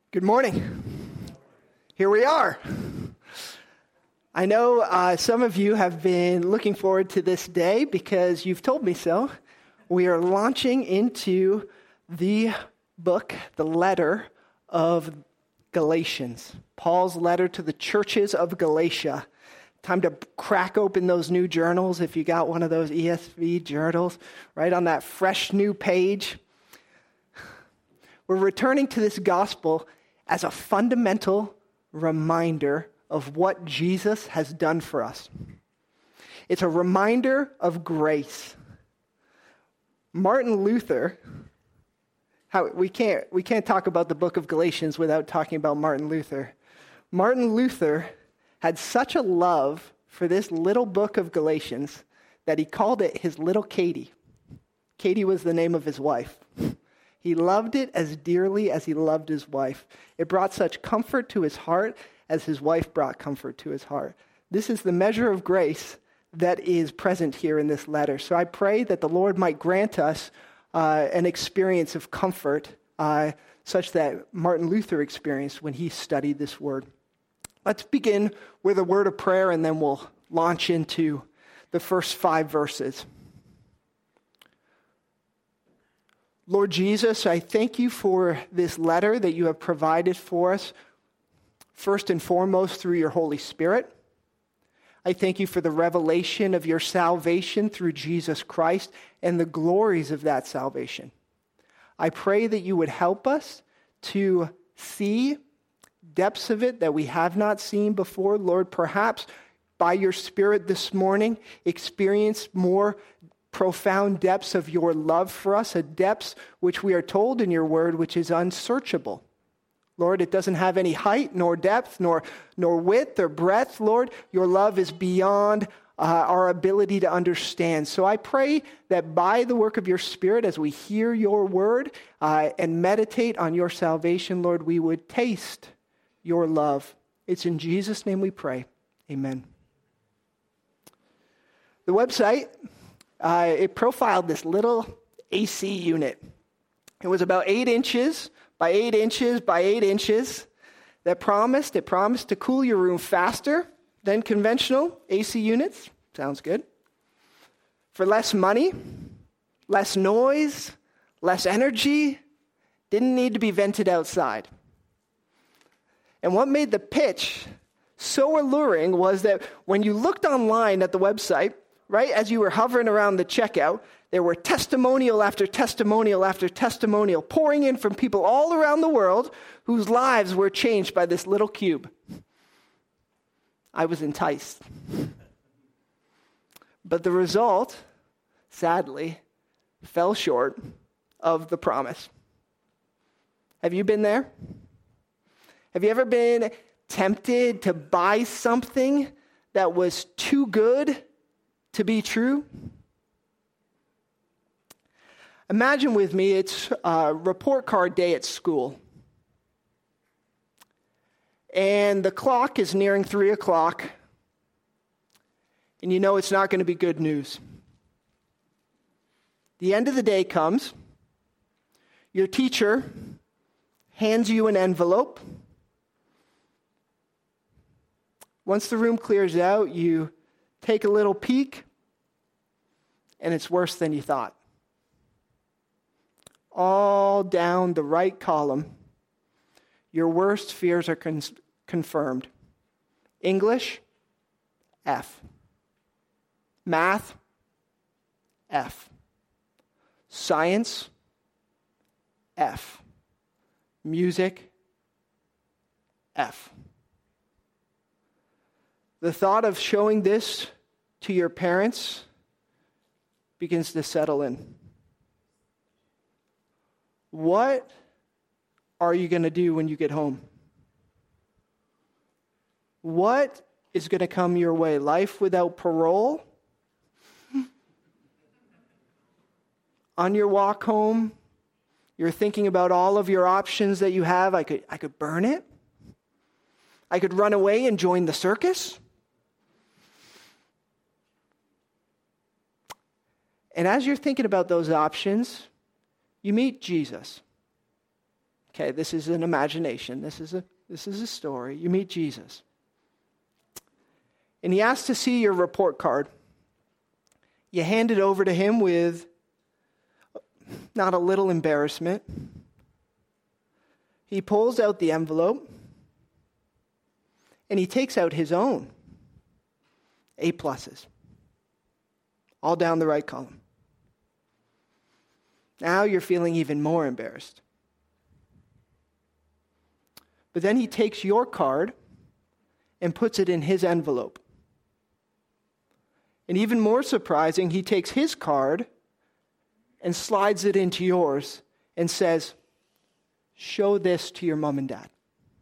Good morning. Here we are. I know some of you have been looking forward to this day because you've told me so. We are launching into the book, the letter of Galatians, Paul's letter to the churches of Galatia. Time to crack open those new journals if you got one of those ESV journals, right on that fresh new page. We're returning to this gospel as a fundamental reminder of what Jesus has done for us. It's a reminder of grace. Martin Luther, we can't talk about the book of Galatians without talking about Martin Luther. Martin Luther had such a love for this little book of Galatians that he called it his little Katie. Katie was the name of his wife. He loved it as dearly as he loved his wife. It brought such comfort to his heart as his wife brought comfort to his heart. This is the measure of grace that is present here in this letter. So I pray that the Lord might grant us an experience of comfort such that Martin Luther experienced when he studied this word. Let's begin with a word of prayer, and then we'll launch into the first 5 verses. Lord Jesus, I thank you for this letter that you have provided for us, first and foremost through your Holy Spirit. I thank you for the revelation of your salvation through Jesus Christ and the glories of that salvation. I pray that you would help us to see depths of it that we have not seen before. Lord, perhaps by your Spirit this morning, experience more profound depths of your love for us, a depths which we are told in your word, which is unsearchable. Lord, it doesn't have any height, nor depth, nor width or breadth. Lord, your love is beyond our ability to understand. So I pray that by the work of your Spirit, as we hear your word and meditate on your salvation, Lord, we would taste your love. It's in Jesus' name we pray. Amen. The website, it profiled this little AC unit. It was about 8 inches by 8 inches by 8 inches. It promised to cool your room faster than conventional AC units. Sounds good. For less money, less noise, less energy. Didn't need to be vented outside. And what made the pitch so alluring was that when you looked online at the website, right, as you were hovering around the checkout, there were testimonial after testimonial after testimonial pouring in from people all around the world whose lives were changed by this little cube. I was enticed. But the result, sadly, fell short of the promise. Have you been there? Have you ever been tempted to buy something that was too good to be true? Imagine with me, it's report card day at school. And the clock is nearing 3 o'clock. And you know it's not going to be good news. The end of the day comes. Your teacher hands you an envelope. Once the room clears out, you take a little peek, and it's worse than you thought. All down the right column, your worst fears are confirmed. English, F. Math, F. Science, F. Music, F. The thought of showing this to your parents begins to settle in. What are you going to do when you get home? What is going to come your way? Life without parole? On your walk home, you're thinking about all of your options that you have. I could burn it. I could run away and join the circus. And as you're thinking about those options, you meet Jesus. Okay, this is an imagination. This is a story. You meet Jesus. And he asks to see your report card. You hand it over to him with not a little embarrassment. He pulls out the envelope and he takes out his own A+, all down the right column. Now you're feeling even more embarrassed. But then he takes your card and puts it in his envelope. And even more surprising, he takes his card and slides it into yours and says, show this to your mom and dad.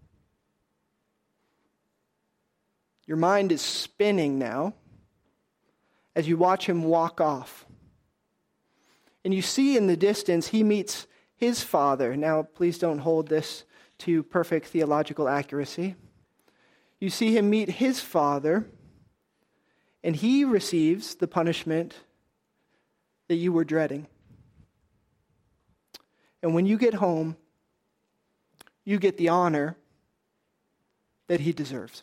Your mind is spinning now as you watch him walk off. And you see in the distance, he meets his father. Now, please don't hold this to perfect theological accuracy. You see him meet his father, and he receives the punishment that you were dreading. And when you get home, you get the honor that he deserves.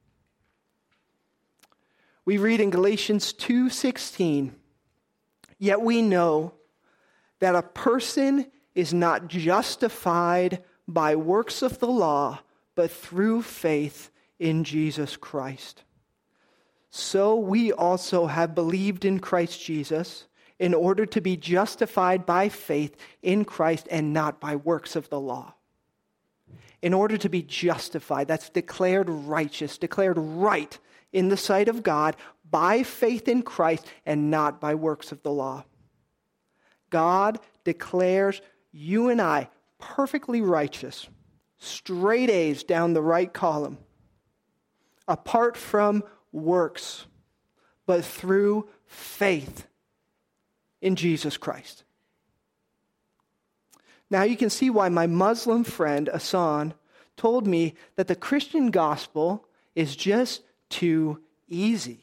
We read in Galatians 2:16, yet we know that a person is not justified by works of the law, but through faith in Jesus Christ. So we also have believed in Christ Jesus in order to be justified by faith in Christ and not by works of the law. In order to be justified, that's declared righteous, declared right in the sight of God by faith in Christ and not by works of the law. God declares you and I perfectly righteous, straight A's down the right column, apart from works, but through faith in Jesus Christ. Now you can see why my Muslim friend, Asan, told me that the Christian gospel is just too easy.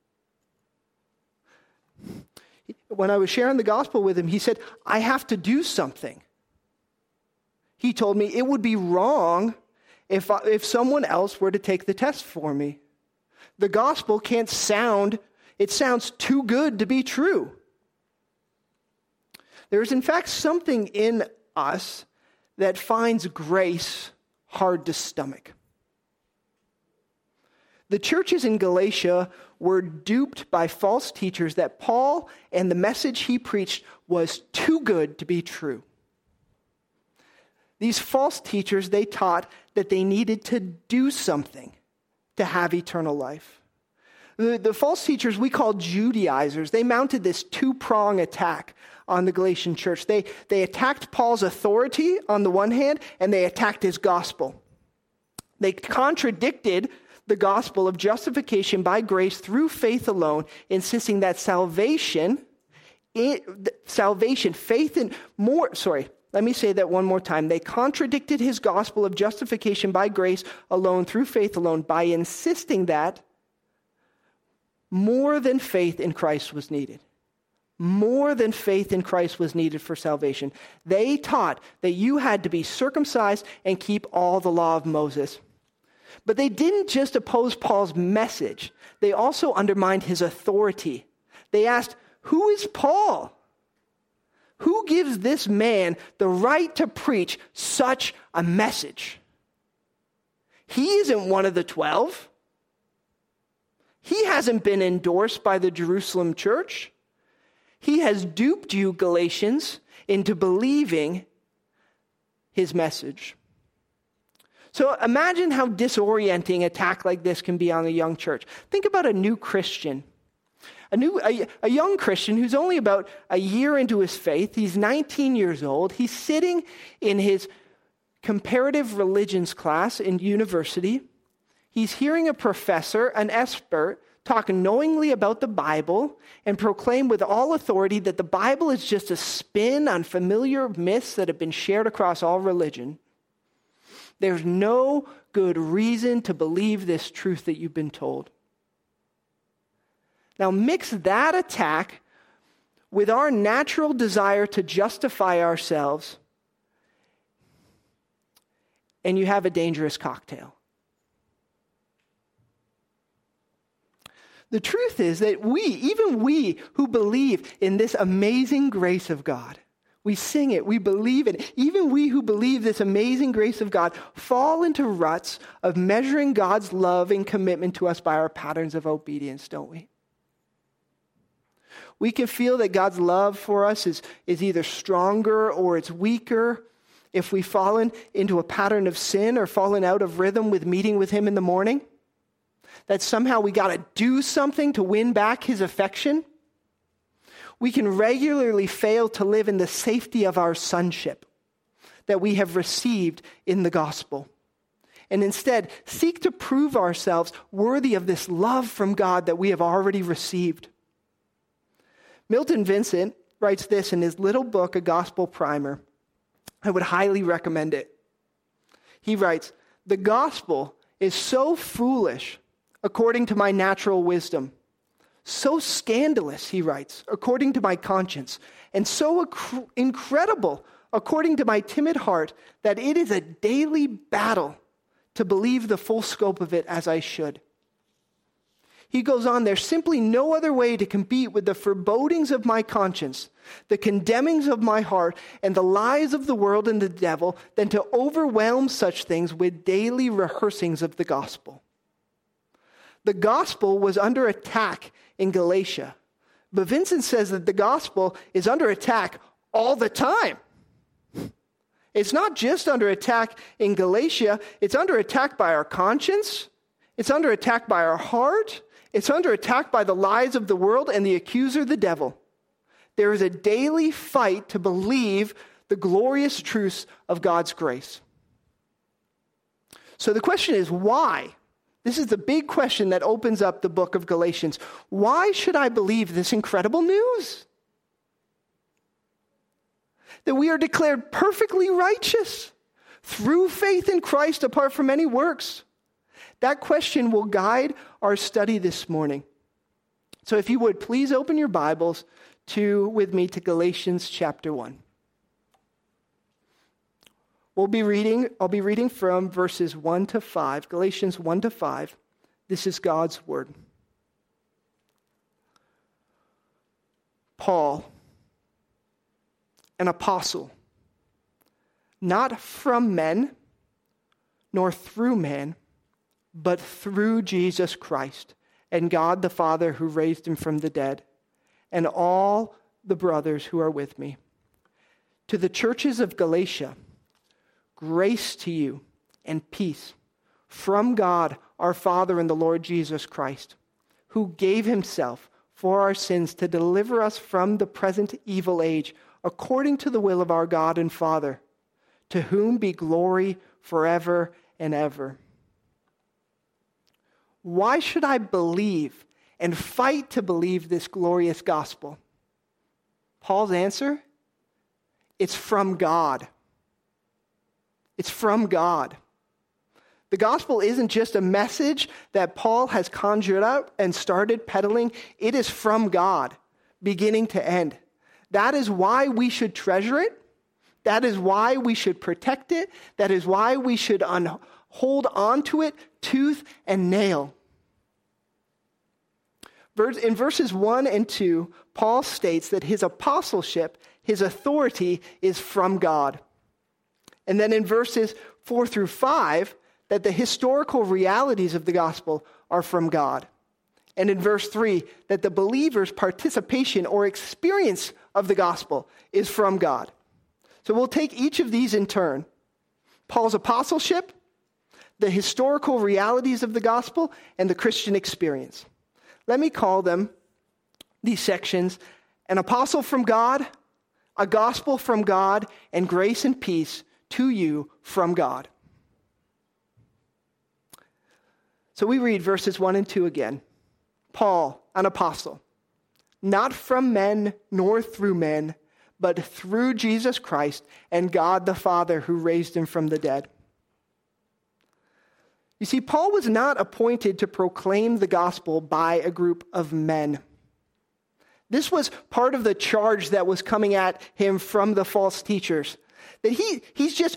When I was sharing the gospel with him, he said, I have to do something. He told me it would be wrong if someone else were to take the test for me. The gospel it sounds too good to be true. There is in fact something in us that finds grace hard to stomach. The churches in Galatia were duped by false teachers that Paul and the message he preached was too good to be true. These false teachers, they taught that they needed to do something to have eternal life. The false teachers we call Judaizers, they mounted this two-prong attack on the Galatian church. They attacked Paul's authority on the one hand, and they attacked his gospel. They contradicted the gospel of justification by grace through faith alone, insisting that let me say that one more time. They contradicted his gospel of justification by grace alone through faith alone by insisting that more than faith in Christ was needed. More than faith in Christ was needed for salvation. They taught that you had to be circumcised and keep all the law of Moses. But they didn't just oppose Paul's message. They also undermined his authority. They asked, who is Paul? Who gives this man the right to preach such a message? He isn't one of the 12. He hasn't been endorsed by the Jerusalem church. He has duped you, Galatians, into believing his message. So imagine how disorienting an attack like this can be on a young church. Think about a new Christian. A young Christian who's only about a year into his faith. He's 19 years old. He's sitting in his comparative religions class in university. He's hearing a professor, an expert, talk knowingly about the Bible and proclaim with all authority that the Bible is just a spin on familiar myths that have been shared across all religion. There's no good reason to believe this truth that you've been told. Now mix that attack with our natural desire to justify ourselves, and you have a dangerous cocktail. The truth is that even we who believe in this amazing grace of God, we sing it, we believe it, even we who believe this amazing grace of God fall into ruts of measuring God's love and commitment to us by our patterns of obedience, don't we? We can feel that God's love for us is either stronger or it's weaker if we've fallen into a pattern of sin or fallen out of rhythm with meeting with him in the morning. That somehow we got to do something to win back his affection. We can regularly fail to live in the safety of our sonship that we have received in the gospel, and instead seek to prove ourselves worthy of this love from God that we have already received. Milton Vincent writes this in his little book, A Gospel Primer. I would highly recommend it. He writes, "The gospel is so foolish according to my natural wisdom, so scandalous," he writes, "according to my conscience, and so incredible according to my timid heart, that it is a daily battle to believe the full scope of it as I should." He goes on, "There's simply no other way to compete with the forebodings of my conscience, the condemnings of my heart, and the lies of the world and the devil than to overwhelm such things with daily rehearsings of the gospel." The gospel was under attack in Galatia, but Vincent says that the gospel is under attack all the time. It's not just under attack in Galatia, it's under attack by our conscience, it's under attack by our heart, it's under attack by the lies of the world and the accuser, the devil. There is a daily fight to believe the glorious truths of God's grace. So the question is, why? This is the big question that opens up the book of Galatians. Why should I believe this incredible news? That we are declared perfectly righteous through faith in Christ apart from any works. That question will guide our study this morning. So if you would, please open your Bibles with me to Galatians chapter 1. I'll be reading from verses 1 to 5, Galatians 1 to 5. This is God's word. Paul, an apostle, not from men, nor through man, but through Jesus Christ, and God the Father who raised him from the dead, and all the brothers who are with me. To the churches of Galatia, grace to you and peace from God our Father and the Lord Jesus Christ, who gave himself for our sins to deliver us from the present evil age, according to the will of our God and Father, to whom be glory forever and ever. Why should I believe and fight to believe this glorious gospel? Paul's answer? It's from God. It's from God. The gospel isn't just a message that Paul has conjured up and started peddling. It is from God, beginning to end. That is why we should treasure it. That is why we should protect it. That is why we should hold on to it tooth and nail. In verses 1 and 2, Paul states that his apostleship, his authority, is from God. And then in verses 4 through 5, that the historical realities of the gospel are from God. And in verse 3, that the believer's participation or experience of the gospel is from God. So we'll take each of these in turn. Paul's apostleship, the historical realities of the gospel, and the Christian experience. Let me call them, these sections, an apostle from God, a gospel from God, and grace and peace to you from God. So we read verses 1 and 2 again. Paul, an apostle, not from men nor through men, but through Jesus Christ and God the Father who raised him from the dead. You see, Paul was not appointed to proclaim the gospel by a group of men. This was part of the charge that was coming at him from the false teachers, That he's just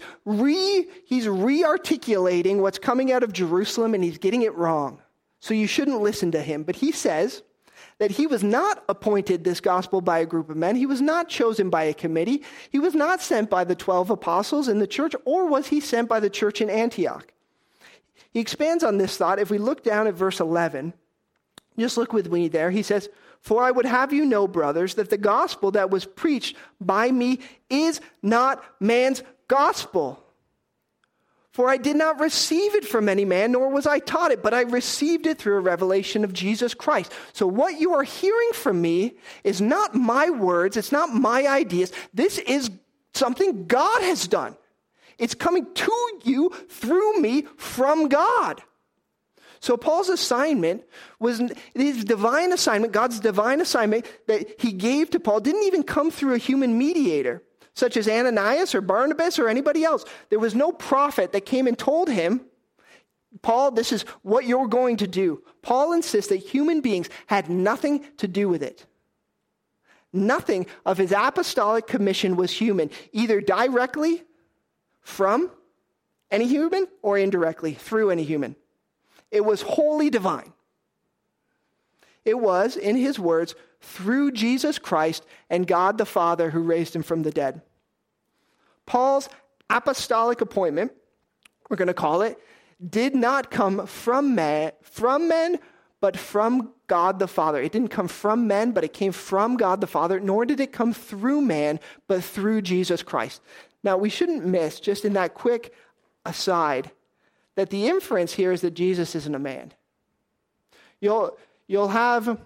re-articulating what's coming out of Jerusalem, and he's getting it wrong. So you shouldn't listen to him. But he says that he was not appointed this gospel by a group of men. He was not chosen by a committee. He was not sent by the 12 apostles in the church, or was he sent by the church in Antioch. He expands on this thought. If we look down at verse 11, just look with me there. He says, "For I would have you know, brothers, that the gospel that was preached by me is not man's gospel. For I did not receive it from any man, nor was I taught it, but I received it through a revelation of Jesus Christ." So what you are hearing from me is not my words, it's not my ideas. This is something God has done. It's coming to you through me from God. So Paul's assignment was his divine assignment, God's divine assignment that he gave to Paul didn't even come through a human mediator, such as Ananias or Barnabas or anybody else. There was no prophet that came and told him, "Paul, this is what you're going to do." Paul insists that human beings had nothing to do with it. Nothing of his apostolic commission was human, either directly from any human or indirectly through any human. It was wholly divine. It was, in his words, through Jesus Christ and God the Father who raised him from the dead. Paul's apostolic appointment, we're going to call it, did not come from men, but from God the Father. It didn't come from men, but it came from God the Father, nor did it come through man, but through Jesus Christ. Now, we shouldn't miss, just in that quick aside, that the inference here is that Jesus isn't a man. You'll have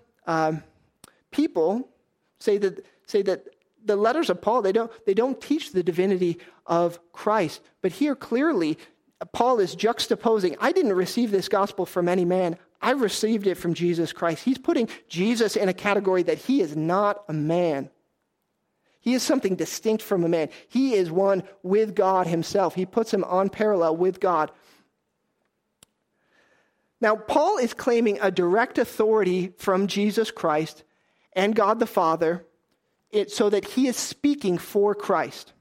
people say that the letters of Paul, they don't teach the divinity of Christ. But here clearly, Paul is juxtaposing, I didn't receive this gospel from any man. I received it from Jesus Christ. He's putting Jesus in a category that he is not a man. He is something distinct from a man. He is one with God himself. He puts him on parallel with God. Now, Paul is claiming a direct authority from Jesus Christ and God the Father so that he is speaking for Christ.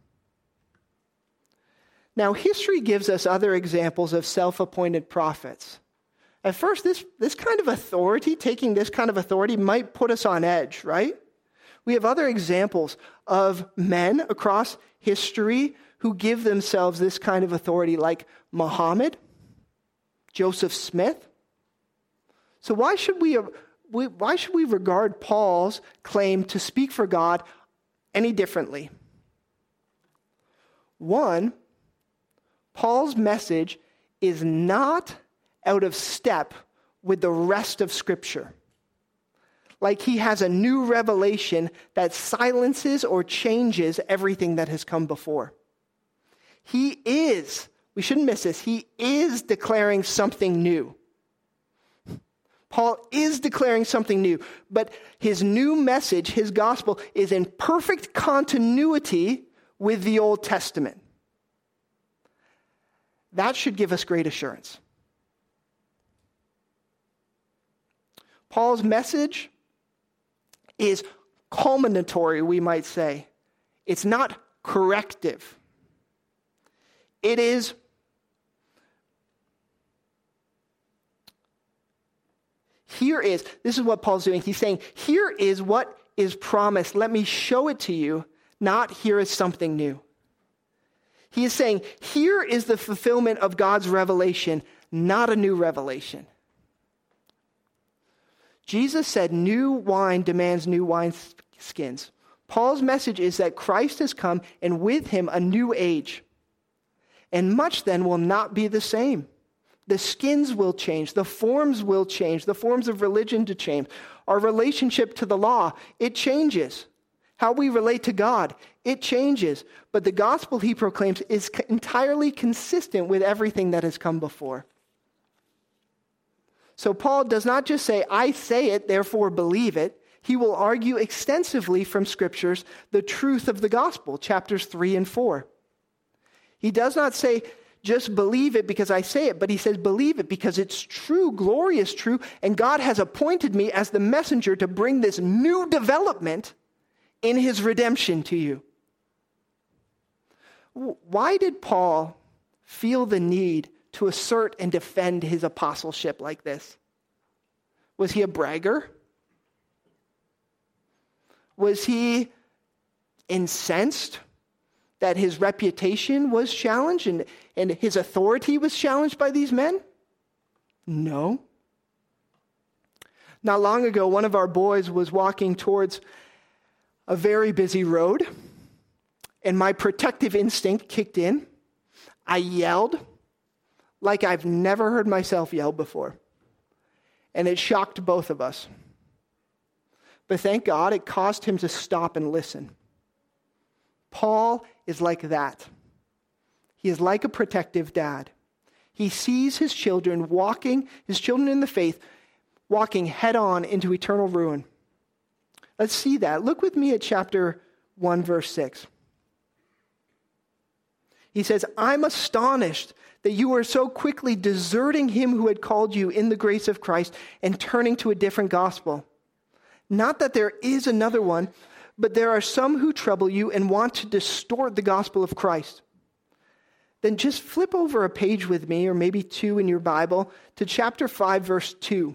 Now, history gives us other examples of self-appointed prophets. At first, this kind of authority, taking this kind of authority, might put us on edge, right? We have other examples of men across history who give themselves this kind of authority, like Muhammad, Joseph Smith. So why should we regard Paul's claim to speak for God any differently? One, Paul's message is not out of step with the rest of Scripture. Like he has a new revelation that silences or changes everything that has come before. He is, we shouldn't miss this, he is declaring something new. Paul is declaring something new, but his new message, his gospel, is in perfect continuity with the Old Testament. That should give us great assurance. Paul's message is culminatory, we might say. It's not corrective. This is what Paul's doing. He's saying, here is what is promised. Let me show it to you, not here is something new. He is saying, here is the fulfillment of God's revelation, not a new revelation. Jesus said new wine demands new wineskins. Paul's message is that Christ has come, and with him a new age. And much then will not be the same. The skins will change. The forms will change. The forms of religion to change. Our relationship to the law, it changes. How we relate to God, it changes. But the gospel he proclaims is entirely consistent with everything that has come before. So Paul does not just say, I say it, therefore believe it. He will argue extensively from scriptures the truth of the gospel, chapters 3 and 4. He does not say, just believe it because I say it, but he says, believe it because it's true, glorious true, and God has appointed me as the messenger to bring this new development in his redemption to you. why did Paul feel the need to assert and defend his apostleship like this? Was he a bragger? Was he incensed that his reputation was challenged and his authority was challenged by these men? No. Not long ago, one of our boys was walking towards a very busy road, and my protective instinct kicked in. I yelled like I've never heard myself yell before, and it shocked both of us. But thank God it caused him to stop and listen. Paul is like that. He is like a protective dad. He sees his children in the faith, walking head on into eternal ruin. Let's see that. Look with me at chapter 1, verse 6. He says, I'm astonished that you are so quickly deserting him who had called you in the grace of Christ and turning to a different gospel. Not that there is another one, but there are some who trouble you and want to distort the gospel of Christ. Then just flip over a page with me, or maybe two in your Bible, to chapter 5, verse 2.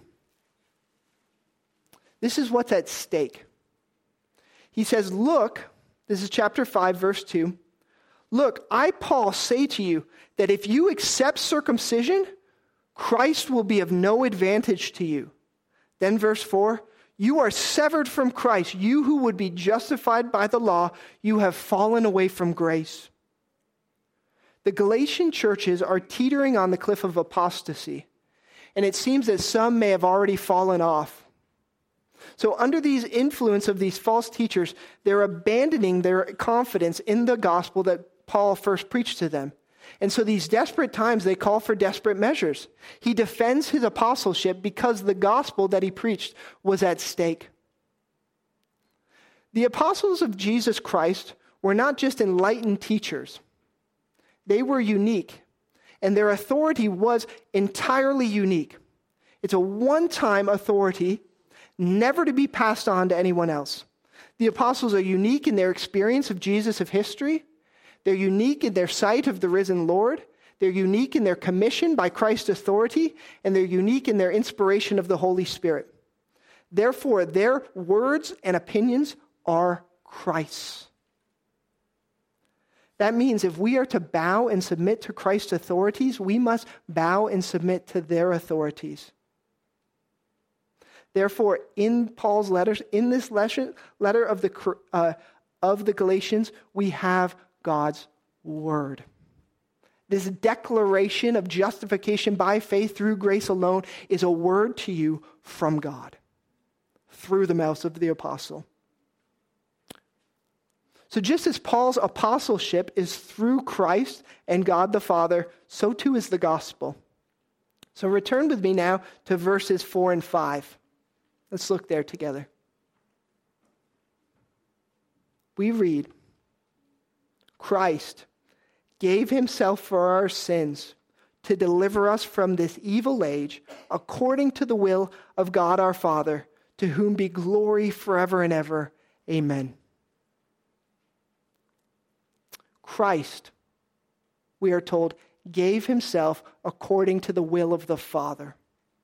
This is what's at stake. He says, look, this is chapter 5, verse 2. Look, I, Paul, say to you that if you accept circumcision, Christ will be of no advantage to you. Then verse 4, you are severed from Christ. You who would be justified by the law, you have fallen away from grace. The Galatian churches are teetering on the cliff of apostasy, and it seems that some may have already fallen off. So under these influence of these false teachers, they're abandoning their confidence in the gospel that Paul first preached to them. And so these desperate times, they call for desperate measures. He defends his apostleship because the gospel that he preached was at stake. The apostles of Jesus Christ were not just enlightened teachers. They were unique, and their authority was entirely unique. It's a one-time authority, never to be passed on to anyone else. The apostles are unique in their experience of Jesus of history. They're unique in their sight of the risen Lord. They're unique in their commission by Christ's authority, and they're unique in their inspiration of the Holy Spirit. Therefore, their words and opinions are Christ's. That means if we are to bow and submit to Christ's authorities, we must bow and submit to their authorities. Therefore, in Paul's letters, in this letter of the Galatians, we have God's word. This declaration of justification by faith through grace alone is a word to you from God through the mouth of the apostle. So just as Paul's apostleship is through Christ and God the Father, so too is the gospel. So return with me now to verses 4 and 5. Let's look there together. We read, Christ gave himself for our sins to deliver us from this evil age, according to the will of God our Father, to whom be glory forever and ever. Amen. Christ, we are told, gave himself according to the will of the Father.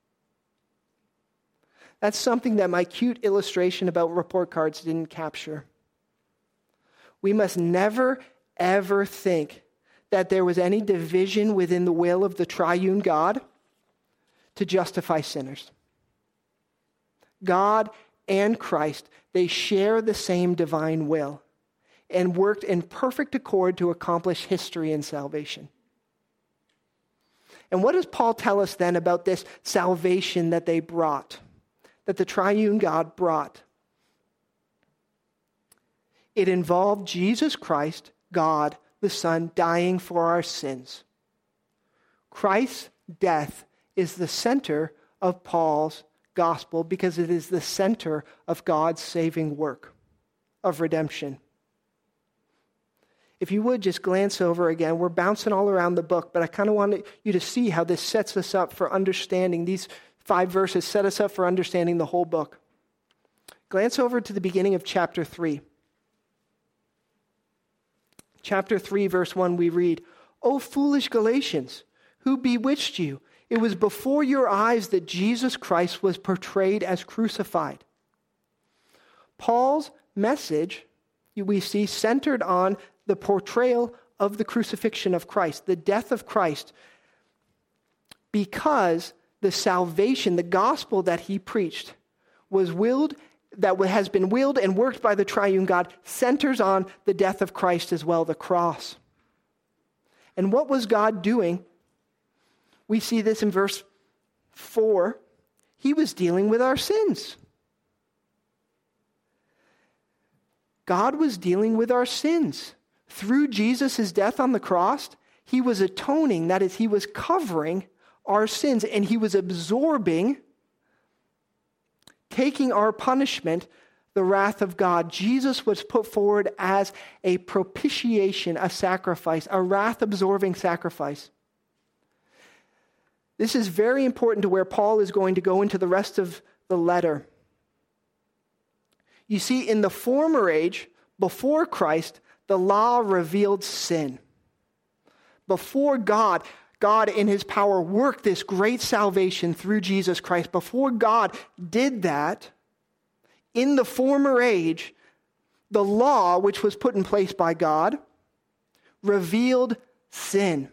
That's something that my cute illustration about report cards didn't capture. We must never, ever think that there was any division within the will of the triune God to justify sinners. God and Christ, they share the same divine will and worked in perfect accord to accomplish history and salvation. And what does Paul tell us then about this salvation that they brought, that the triune God brought? It involved Jesus Christ, God the Son, dying for our sins. Christ's death is the center of Paul's gospel because it is the center of God's saving work of redemption. If you would just glance over again, we're bouncing all around the book, but I kind of wanted you to see how this sets us up for understanding. These 5 verses set us up for understanding the whole book. Glance over to the beginning of chapter 3. Chapter 3, verse 1, we read, "O foolish Galatians, who bewitched you? It was before your eyes that Jesus Christ was portrayed as crucified." Paul's message, we see, centered on the portrayal of the crucifixion of Christ, the death of Christ, because the salvation, the gospel that he preached, has been willed and worked by the triune God, centers on the death of Christ as well, the cross. And what was God doing? We see this in verse 4. He was dealing with our sins. God was dealing with our sins. Through Jesus' death on the cross, he was atoning, that is, he was covering our sins, and he was absorbing, taking our punishment, the wrath of God. Jesus was put forward as a propitiation, a sacrifice, a wrath-absorbing sacrifice. This is very important to where Paul is going to go into the rest of the letter. You see, in the former age, before Christ, the law revealed sin. Before God in his power worked this great salvation through Jesus Christ. Before God did that, in the former age, the law, which was put in place by God, revealed sin.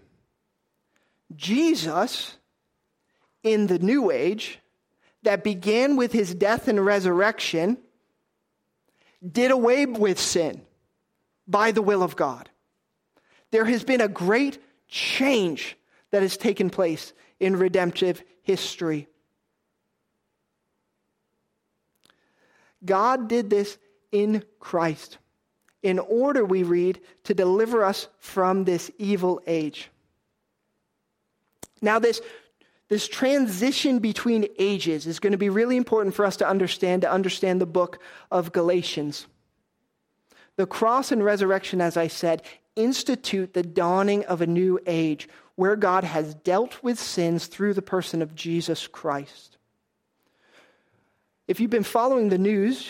Jesus, in the new age, that began with his death and resurrection, did away with sin by the will of God. There has been a great change that has taken place in redemptive history. God did this in Christ in order, we read, to deliver us from this evil age. Now, this transition between ages is going to be really important for us to understand the book of Galatians. The cross and resurrection, as I said, institute the dawning of a new age where God has dealt with sins through the person of Jesus Christ. If you've been following the news,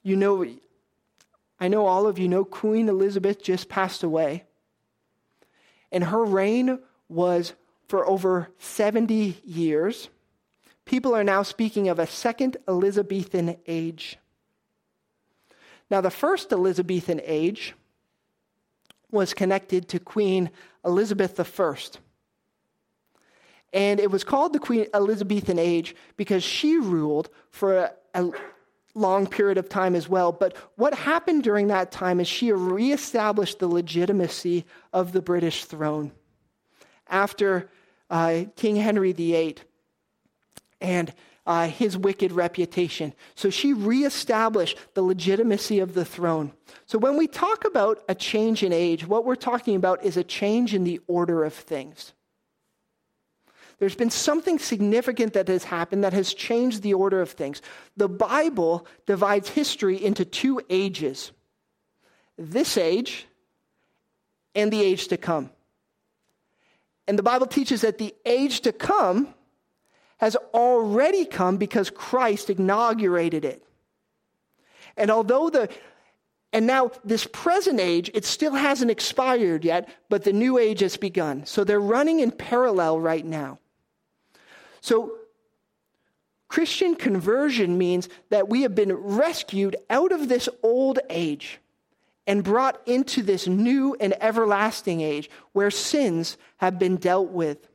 I know all of you know Queen Elizabeth just passed away. And her reign was for over 70 years. People are now speaking of a second Elizabethan age. Now, the first Elizabethan age was connected to Queen Elizabeth I. And it was called the Queen Elizabethan age because she ruled for a long period of time as well. But what happened during that time is she reestablished the legitimacy of the British throne after King Henry VIII and his wicked reputation. So she reestablished the legitimacy of the throne. So when we talk about a change in age, what we're talking about is a change in the order of things. There's been something significant that has happened that has changed the order of things. The Bible divides history into two ages: this age and the age to come. And the Bible teaches that the age to come has already come because Christ inaugurated it. And now this present age, it still hasn't expired yet, but the new age has begun. So they're running in parallel right now. So Christian conversion means that we have been rescued out of this old age and brought into this new and everlasting age where sins have been dealt with.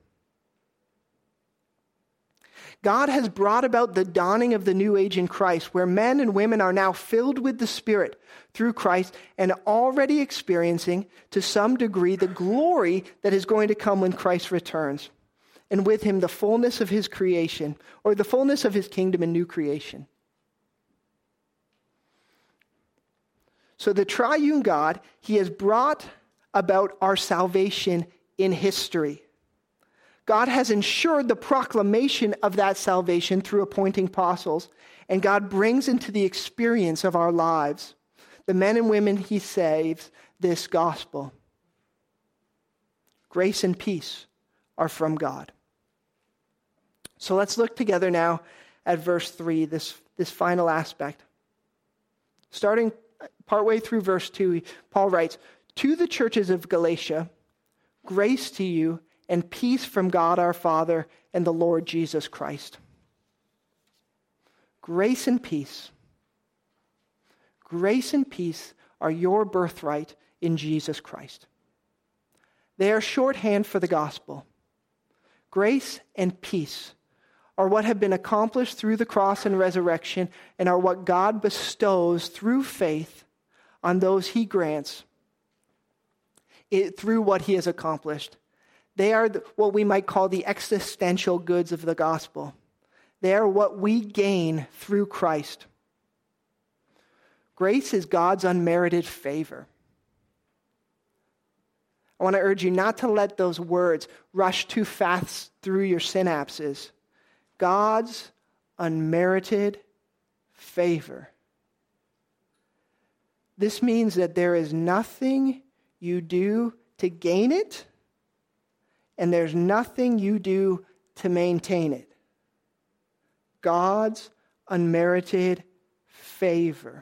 God has brought about the dawning of the new age in Christ, where men and women are now filled with the Spirit through Christ and already experiencing, to some degree, the glory that is going to come when Christ returns, and with him the fullness of his creation, or the fullness of his kingdom and new creation. So the triune God, he has brought about our salvation in history. God has ensured the proclamation of that salvation through appointing apostles, and God brings into the experience of our lives the men and women he saves this gospel. Grace and peace are from God. So let's look together now at verse 3, this final aspect. Starting partway through verse 2, Paul writes, To the churches of Galatia, grace to you and peace from God our Father and the Lord Jesus Christ. Grace and peace. Grace and peace are your birthright in Jesus Christ. They are shorthand for the gospel. Grace and peace are what have been accomplished through the cross and resurrection and are what God bestows through faith on those he grants through what he has accomplished. They are what we might call the existential goods of the gospel. They are what we gain through Christ. Grace is God's unmerited favor. I want to urge you not to let those words rush too fast through your synapses. God's unmerited favor. This means that there is nothing you do to gain it, and there's nothing you do to maintain it. God's unmerited favor.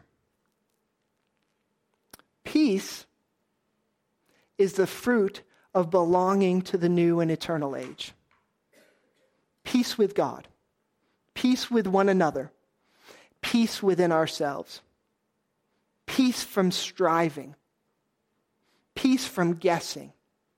Peace is the fruit of belonging to the new and eternal age. Peace with God, peace with one another, peace within ourselves, peace from striving, peace from guessing,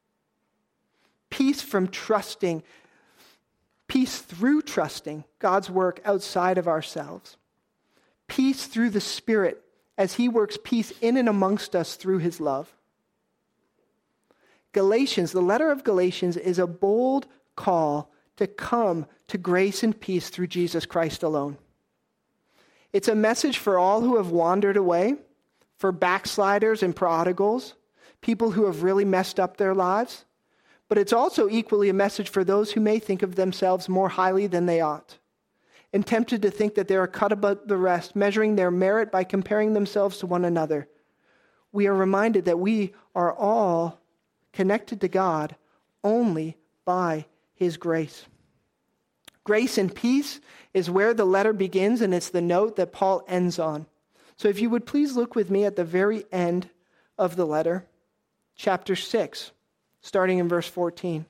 peace from trusting, peace through trusting God's work outside of ourselves, peace through the Spirit as he works peace in and amongst us through his love. Galatians, the letter of Galatians, is a bold call to come to grace and peace through Jesus Christ alone. It's a message for all who have wandered away, for backsliders and prodigals, people who have really messed up their lives. But it's also equally a message for those who may think of themselves more highly than they ought, and tempted to think that they are cut above the rest, measuring their merit by comparing themselves to one another. We are reminded that we are all connected to God only by his grace. Grace and peace is where the letter begins, and it's the note that Paul ends on. So if you would please look with me at the very end of the letter, chapter 6, starting in verse 14.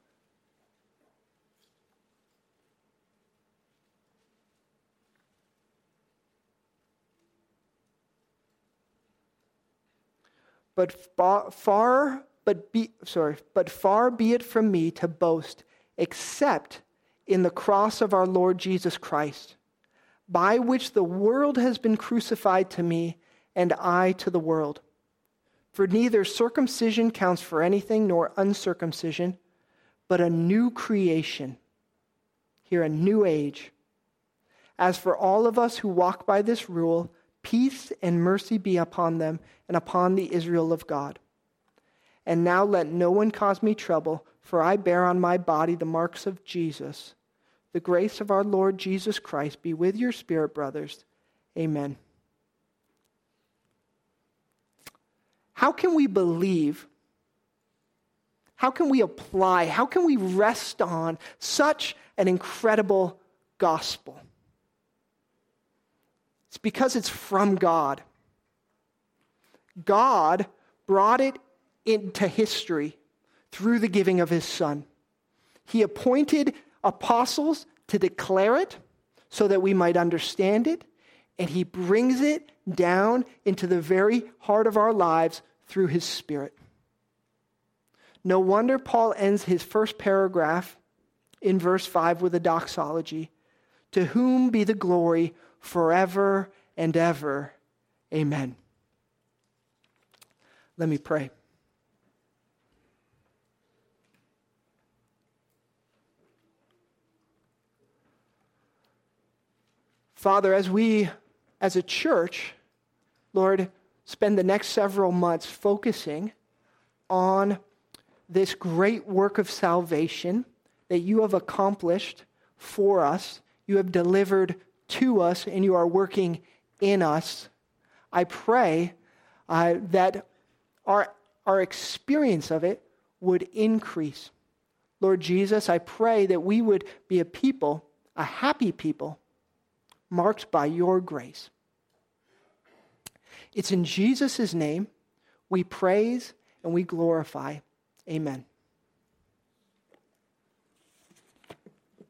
But far be it from me to boast except in the cross of our Lord Jesus Christ, by which the world has been crucified to me and I to the world. For neither circumcision counts for anything nor uncircumcision, but a new creation. Here, a new age. As for all of us who walk by this rule, peace and mercy be upon them and upon the Israel of God. And now let no one cause me trouble, for I bear on my body the marks of Jesus. The grace of our Lord Jesus Christ be with your spirit, brothers. Amen. How can we believe? How can we apply? How can we rest on such an incredible gospel? It's because it's from God. God brought it into history through the giving of his Son. He appointed apostles to declare it so that we might understand it, and he brings it down into the very heart of our lives through his Spirit. No wonder Paul ends his first paragraph in verse 5 with a doxology. To whom be the glory forever and ever. Amen. Let me pray. Father, as we, as a church, Lord, spend the next several months focusing on this great work of salvation that you have accomplished for us, you have delivered to us, and you are working in us, I pray that our experience of it would increase. Lord Jesus, I pray that we would be a people, a happy people, marked by your grace. It's in Jesus' name we praise and we glorify. Amen.